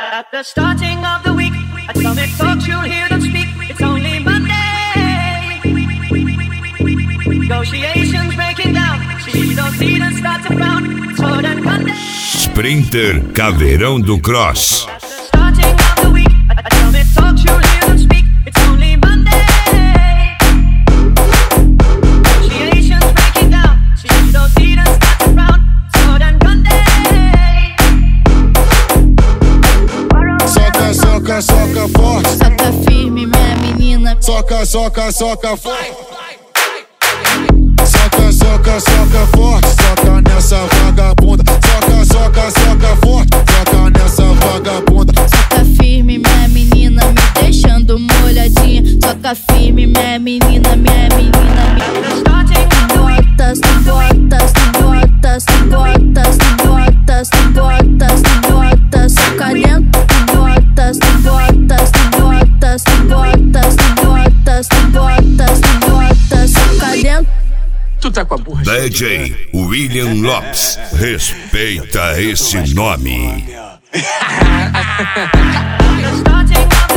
At the starting of the week, at Summit Talks you'll hear them speak. It's only Monday. Negotiations breaking down. See those leaders start to frown. It's hard and Monday. Sprinter Caveirão do Cross. At the starting of the week, at Summit Talks you'll hear them speak. It's only Monday. Negotiations breaking down. See those leaders start to frown. It's hard and Monday. Soca, soca, soca forte. Soca firme, minha menina. Soca, soca, soca forte. Soca, soca, soca forte. Soca nessa vagabunda. Soca, soca, soca forte. Soca nessa vagabunda. Soca firme, minha menina, me deixando molhadinha. Soca firme, minha menina, minha menina. Botas, botas, botas, botas, botas, botas, botas, soca dentro. Botas, botas, botas, botas, botas, botas, botas, soca dentro. Tu tá com a burra. DJ William Lopes. Respeita esse nome. Starting